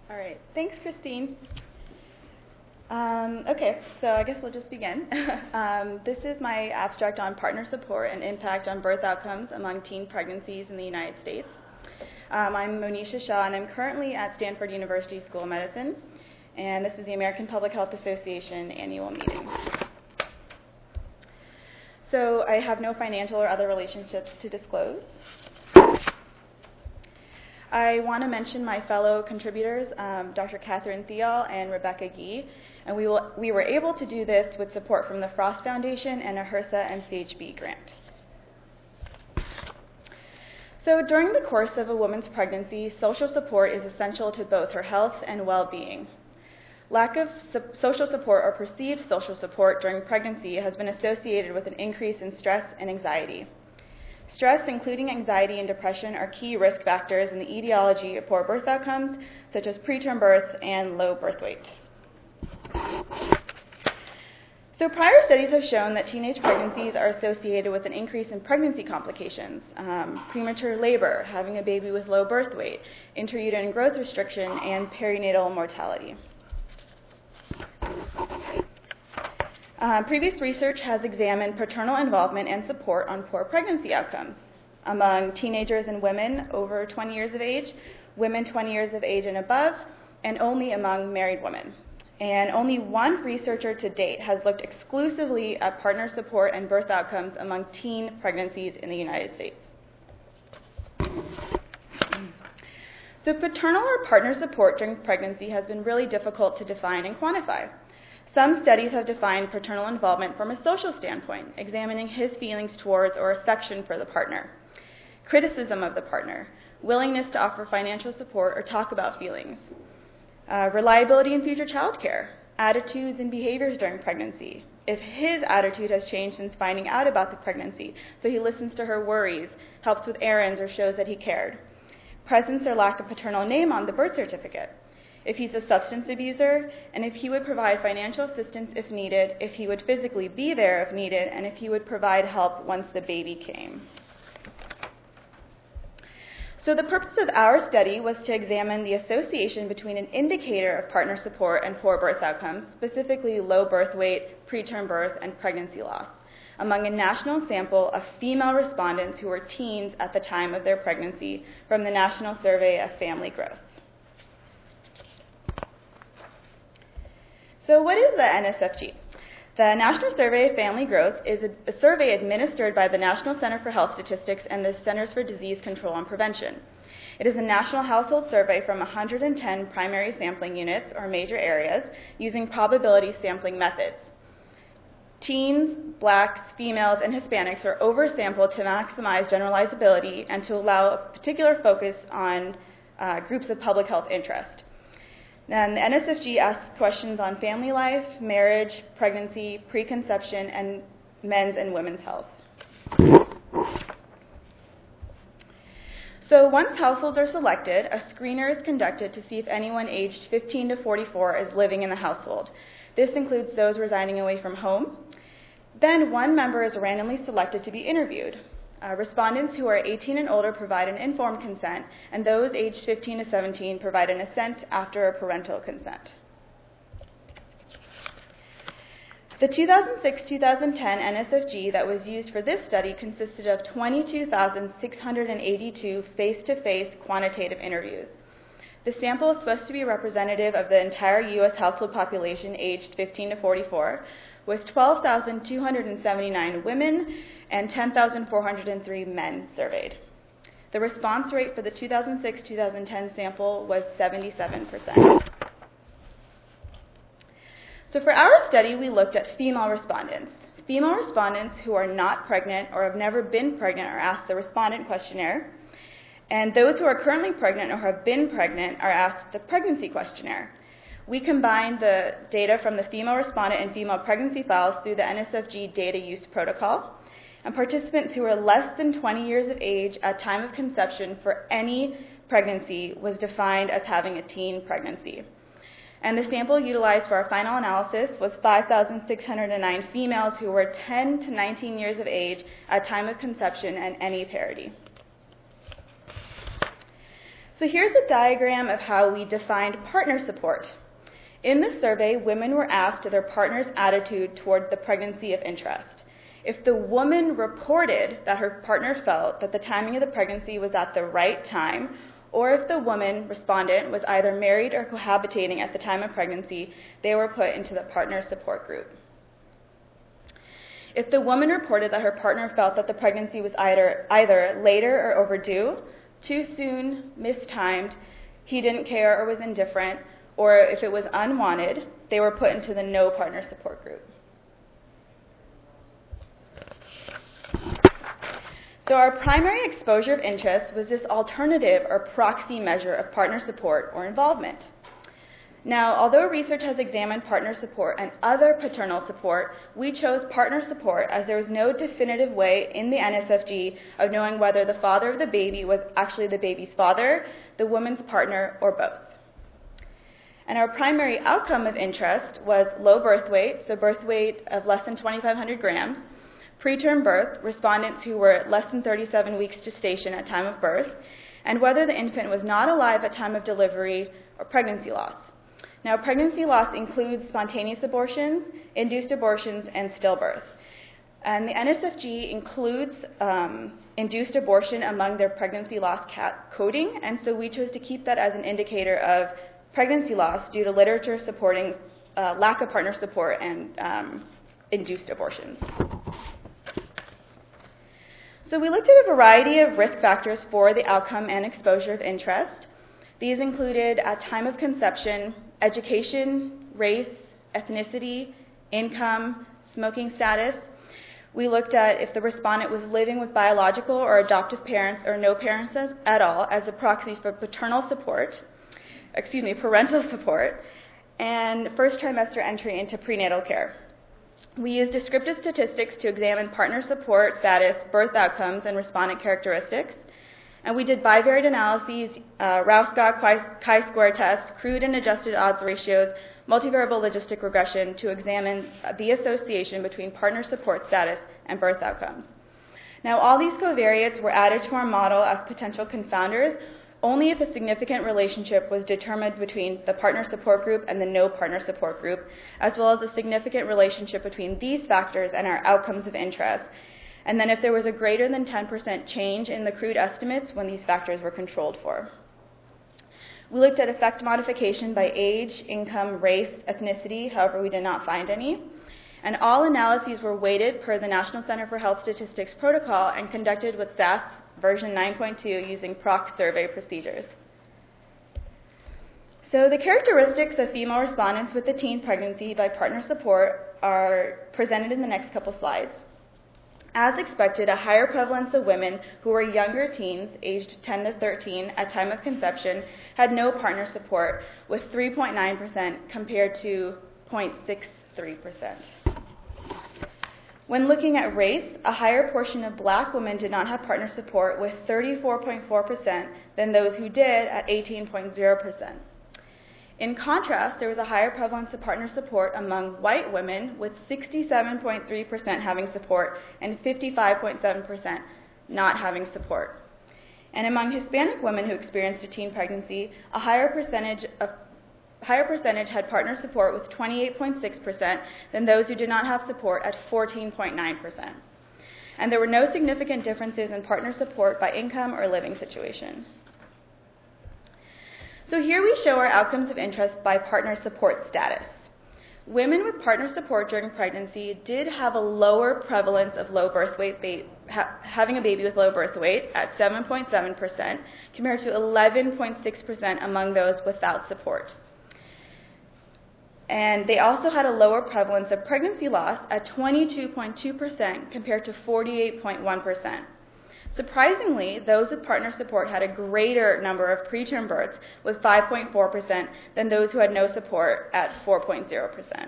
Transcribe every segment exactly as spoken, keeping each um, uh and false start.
All right, thanks, Christine. Um, okay, so I guess we'll just begin. um, this is my abstract on partner support and impact on birth outcomes among teen pregnancies in the United States. Um, I'm Monisha Shah, and I'm currently at Stanford University School of Medicine, and this is the American Public Health Association annual meeting. So I have no financial or other relationships to disclose. I want to mention my fellow contributors, um, Doctor Catherine Thiel and Rebecca Gee, and we, will, we were able to do this with support from the Frost Foundation and a HRSA and C H B grant. So during the course of a woman's pregnancy, social support is essential to both her health and well-being. Lack of su- social support or perceived social support during pregnancy has been associated with an increase in stress and anxiety. Stress, including anxiety and depression, are key risk factors in the etiology of poor birth outcomes, such as preterm birth and low birth weight. So prior studies have shown that teenage pregnancies are associated with an increase in pregnancy complications, um, premature labor, having a baby with low birth weight, intrauterine growth restriction, and perinatal mortality. Uh, previous research has examined paternal involvement and support on poor pregnancy outcomes among teenagers and women over twenty years of age, women twenty years of age and above, and only among married women. And only one researcher to date has looked exclusively at partner support and birth outcomes among teen pregnancies in the United States. So paternal or partner support during pregnancy has been really difficult to define and quantify. Some studies have defined paternal involvement from a social standpoint, examining his feelings towards or affection for the partner, criticism of the partner, willingness to offer financial support or talk about feelings, uh, reliability in future child care, attitudes and behaviors during pregnancy, if his attitude has changed since finding out about the pregnancy, so he listens to her worries, helps with errands, or shows that he cared, presence or lack of paternal name on the birth certificate, if he's a substance abuser, and if he would provide financial assistance if needed, if he would physically be there if needed, and if he would provide help once the baby came. So the purpose of our study was to examine the association between an indicator of partner support and poor birth outcomes, specifically low birth weight, preterm birth, and pregnancy loss, among a national sample of female respondents who were teens at the time of their pregnancy from the National Survey of Family Growth. So what is the N S F G? The National Survey of Family Growth is a, a survey administered by the National Center for Health Statistics and the Centers for Disease Control and Prevention. It is a national household survey from one hundred ten primary sampling units or major areas using probability sampling methods. Teens, blacks, females, and Hispanics are oversampled to maximize generalizability and to allow a particular focus on uh, groups of public health interest. And the N S F G asks questions on family life, marriage, pregnancy, preconception, and men's and women's health. So once households are selected, a screener is conducted to see if anyone aged fifteen to forty-four is living in the household. This includes those residing away from home. Then one member is randomly selected to be interviewed. Uh, respondents who are eighteen and older provide an informed consent, and those aged fifteen to seventeen provide an assent after a parental consent. The two thousand six to two thousand ten N S F G that was used for this study consisted of twenty-two thousand six hundred eighty-two face-to-face quantitative interviews. The sample is supposed to be representative of the entire U S household population aged fifteen to forty-four, with twelve thousand two hundred seventy-nine women and ten thousand four hundred three men surveyed. The response rate for the two thousand six to two thousand ten sample was seventy-seven percent. So for our study, we looked at female respondents. Female respondents who are not pregnant or have never been pregnant are asked the respondent questionnaire, and those who are currently pregnant or have been pregnant are asked the pregnancy questionnaire. We combined the data from the female respondent and female pregnancy files through the N S F G data use protocol, and participants who were less than twenty years of age at time of conception for any pregnancy was defined as having a teen pregnancy. And the sample utilized for our final analysis was five thousand six hundred nine females who were ten to nineteen years of age at time of conception and any parity. So here's a diagram of how we defined partner support. In this survey, women were asked their partner's attitude toward the pregnancy of interest. If the woman reported that her partner felt that the timing of the pregnancy was at the right time, or if the woman, respondent, was either married or cohabitating at the time of pregnancy, they were put into the partner support group. If the woman reported that her partner felt that the pregnancy was either, either later or overdue, too soon, mistimed, he didn't care or was indifferent, or if it was unwanted, they were put into the no partner support group. So our primary exposure of interest was this alternative or proxy measure of partner support or involvement. Now, although research has examined partner support and other paternal support, we chose partner support as there was no definitive way in the N S F G of knowing whether the father of the baby was actually the baby's father, the woman's partner, or both. And our primary outcome of interest was low birth weight, so birth weight of less than twenty-five hundred grams, preterm birth, respondents who were less than thirty-seven weeks gestation at time of birth, and whether the infant was not alive at time of delivery or pregnancy loss. Now, pregnancy loss includes spontaneous abortions, induced abortions, and stillbirth. And the N S F G includes um, induced abortion among their pregnancy loss cat coding, and so we chose to keep that as an indicator of pregnancy loss due to literature supporting uh, lack of partner support and um, induced abortions. So we looked at a variety of risk factors for the outcome and exposure of interest. These included at time of conception, education, race, ethnicity, income, smoking status. We looked at if the respondent was living with biological or adoptive parents or no parents as, at all as a proxy for paternal support, excuse me, parental support, and first trimester entry into prenatal care. We used descriptive statistics to examine partner support status, birth outcomes, and respondent characteristics. And we did bivariate analyses, uh, Rao-Scott chi-square tests, crude and adjusted odds ratios, multivariable logistic regression to examine the association between partner support status and birth outcomes. Now, all these covariates were added to our model as potential confounders only if a significant relationship was determined between the partner support group and the no partner support group, as well as a significant relationship between these factors and our outcomes of interest. And then if there was a greater than ten percent change in the crude estimates when these factors were controlled for. We looked at effect modification by age, income, race, ethnicity, however we did not find any. And all analyses were weighted per the National Center for Health Statistics protocol and conducted with S A S version nine point two using P R O C survey procedures. So the characteristics of female respondents with the teen pregnancy by partner support are presented in the next couple slides. As expected, a higher prevalence of women who were younger teens, aged ten to thirteen at time of conception, had no partner support, with three point nine percent compared to zero point six three percent. When looking at race, a higher portion of black women did not have partner support, with thirty-four point four percent than those who did at eighteen point zero percent. In contrast, there was a higher prevalence of partner support among white women, with sixty-seven point three percent having support and fifty-five point seven percent not having support. And among Hispanic women who experienced a teen pregnancy, a higher percentage of higher percentage had partner support with twenty-eight point six percent than those who did not have support at fourteen point nine percent. And there were no significant differences in partner support by income or living situation. So here we show our outcomes of interest by partner support status. Women with partner support during pregnancy did have a lower prevalence of low birth weight, ba- ha- having a baby with low birth weight at seven point seven percent compared to eleven point six percent among those without support. And they also had a lower prevalence of pregnancy loss at twenty-two point two percent compared to forty-eight point one percent. Surprisingly, those with partner support had a greater number of preterm births with five point four percent than those who had no support at four point zero percent.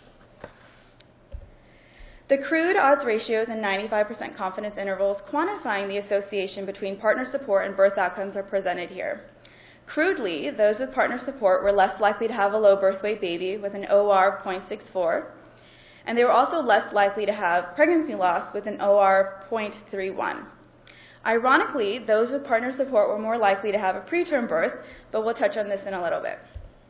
The crude odds ratios and ninety-five percent confidence intervals quantifying the association between partner support and birth outcomes are presented here. Crudely, those with partner support were less likely to have a low birth weight baby with an O R of zero point six four, and they were also less likely to have pregnancy loss with an O R of zero point three one. Ironically, those with partner support were more likely to have a preterm birth, but we'll touch on this in a little bit.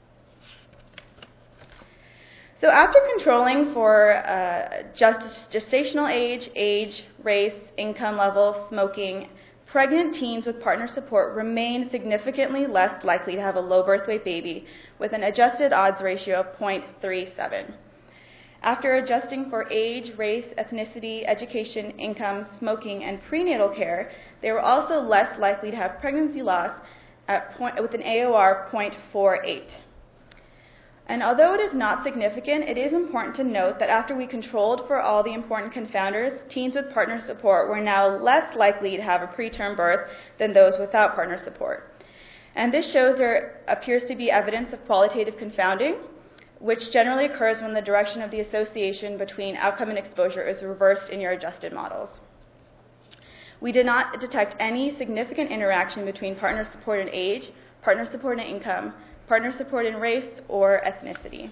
So after controlling for uh, gest- gestational age, age, race, income level, smoking, pregnant teens with partner support remain significantly less likely to have a low birth weight baby with an adjusted odds ratio of zero point three seven. After adjusting for age, race, ethnicity, education, income, smoking, and prenatal care, they were also less likely to have pregnancy loss at point, with an A O R of zero point four eight. And although it is not significant, it is important to note that after we controlled for all the important confounders, teens with partner support were now less likely to have a preterm birth than those without partner support. And this shows there appears to be evidence of qualitative confounding, which generally occurs when the direction of the association between outcome and exposure is reversed in your adjusted models. We did not detect any significant interaction between partner support and age, partner support and income, partner support in race, or ethnicity.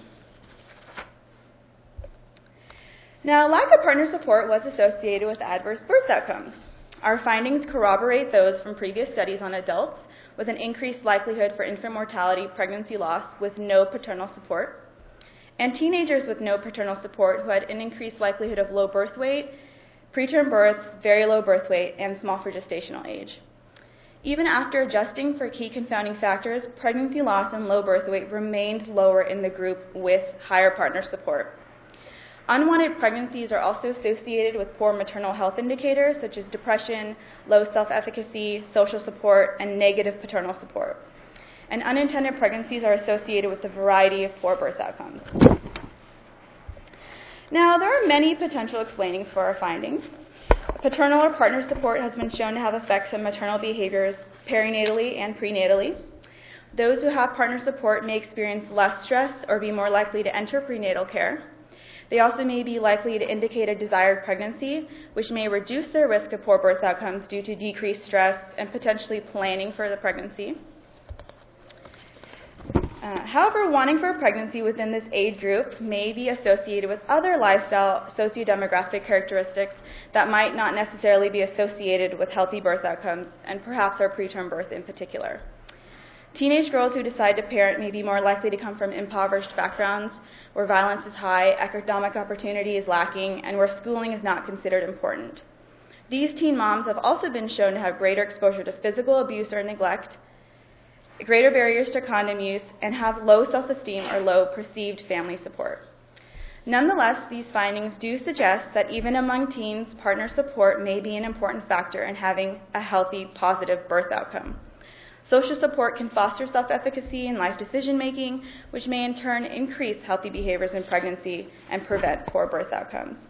Now, lack of partner support was associated with adverse birth outcomes. Our findings corroborate those from previous studies on adults with an increased likelihood for infant mortality, pregnancy loss with no paternal support, and teenagers with no paternal support who had an increased likelihood of low birth weight, preterm birth, very low birth weight, and small for gestational age. Even after adjusting for key confounding factors, pregnancy loss and low birth weight remained lower in the group with higher partner support. Unwanted pregnancies are also associated with poor maternal health indicators such as depression, low self-efficacy, social support, and negative paternal support. And unintended pregnancies are associated with a variety of poor birth outcomes. Now, there are many potential explainings for our findings. Paternal or partner support has been shown to have effects on maternal behaviors perinatally and prenatally. Those who have partner support may experience less stress or be more likely to enter prenatal care. They also may be likely to indicate a desired pregnancy, which may reduce their risk of poor birth outcomes due to decreased stress and potentially planning for the pregnancy. Uh, however, wanting for a pregnancy within this age group may be associated with other lifestyle sociodemographic characteristics that might not necessarily be associated with healthy birth outcomes, and perhaps our preterm birth in particular. Teenage girls who decide to parent may be more likely to come from impoverished backgrounds where violence is high, economic opportunity is lacking, and where schooling is not considered important. These teen moms have also been shown to have greater exposure to physical abuse or neglect, greater barriers to condom use, and have low self-esteem or low perceived family support. Nonetheless, these findings do suggest that even among teens, partner support may be an important factor in having a healthy, positive birth outcome. Social support can foster self-efficacy and life decision-making, which may in turn increase healthy behaviors in pregnancy and prevent poor birth outcomes.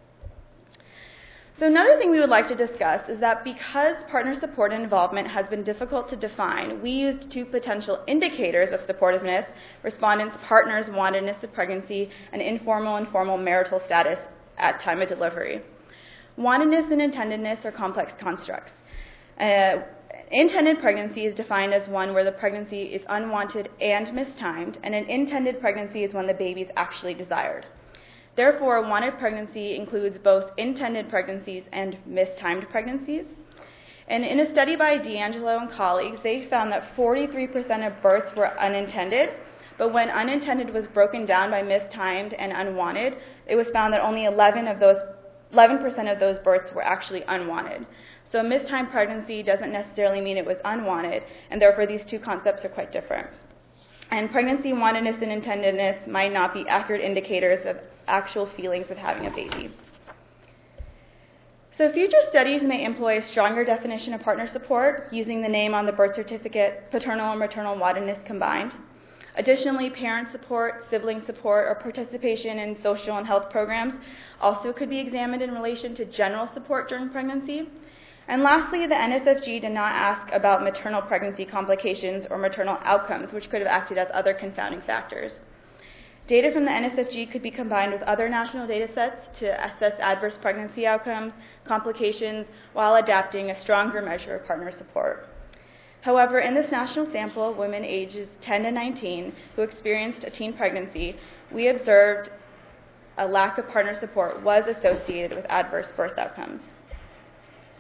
So another thing we would like to discuss is that because partner support and involvement has been difficult to define, we used two potential indicators of supportiveness: respondents' partners' wantedness of pregnancy and informal and formal marital status at time of delivery. Wantedness and intendedness are complex constructs. Uh, intended pregnancy is defined as one where the pregnancy is unwanted and mistimed, and an intended pregnancy is when the baby is actually desired. Therefore, a wanted pregnancy includes both intended pregnancies and mistimed pregnancies. And in a study by D'Angelo and colleagues, they found that forty-three percent of births were unintended, but when unintended was broken down by mistimed and unwanted, it was found that only eleven of those, eleven percent of those births were actually unwanted. So a mistimed pregnancy doesn't necessarily mean it was unwanted, and therefore these two concepts are quite different. And pregnancy wantedness and intendedness might not be accurate indicators of actual feelings of having a baby. So future studies may employ a stronger definition of partner support using the name on the birth certificate, paternal and maternal wantedness combined. Additionally, parent support, sibling support, or participation in social and health programs also could be examined in relation to general support during pregnancy. And lastly, the N S F G did not ask about maternal pregnancy complications or maternal outcomes, which could have acted as other confounding factors. Data from the N S F G could be combined with other national data sets to assess adverse pregnancy outcomes, complications, while adapting a stronger measure of partner support. However, in this national sample of women ages ten to nineteen who experienced a teen pregnancy, we observed a lack of partner support was associated with adverse birth outcomes.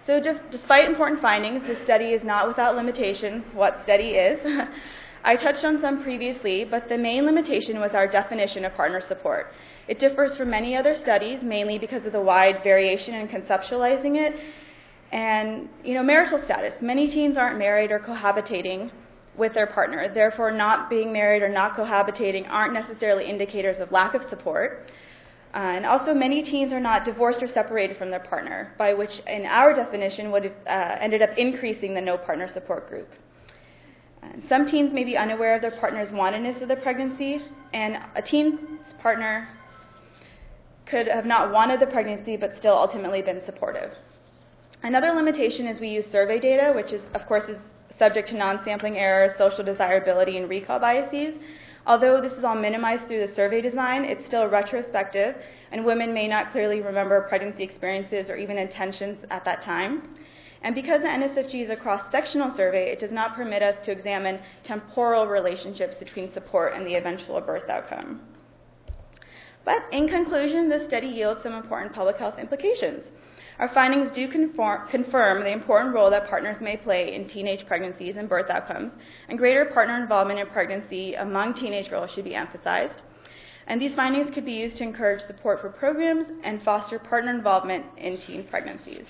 So d- despite important findings, this study is not without limitations. What study is? I touched on some previously, but the main limitation was our definition of partner support. It differs from many other studies, mainly because of the wide variation in conceptualizing it. And, you know, marital status. Many teens aren't married or cohabitating with their partner. Therefore, not being married or not cohabitating aren't necessarily indicators of lack of support. Uh, and also, many teens are not divorced or separated from their partner, by which, in our definition, would have uh, ended up increasing the no partner support group. And some teens may be unaware of their partner's wantedness of the pregnancy, and a teen's partner could have not wanted the pregnancy but still ultimately been supportive. Another limitation is we use survey data, which is, of course, is subject to non-sampling errors, social desirability, and recall biases. Although this is all minimized through the survey design, it's still retrospective, and women may not clearly remember pregnancy experiences or even intentions at that time. And because the N S F G is a cross-sectional survey, it does not permit us to examine temporal relationships between support and the eventual birth outcome. But in conclusion, this study yields some important public health implications. Our findings do conform, confirm the important role that partners may play in teenage pregnancies and birth outcomes, and greater partner involvement in pregnancy among teenage girls should be emphasized. And these findings could be used to encourage support for programs and foster partner involvement in teen pregnancies.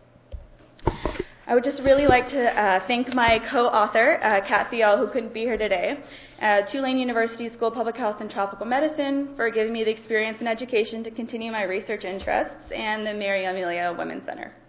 I would just really like to uh, thank my co-author, uh, Kat Thiel, who couldn't be here today, uh, Tulane University School of Public Health and Tropical Medicine for giving me the experience and education to continue my research interests, and the Mary Amelia Women's Center.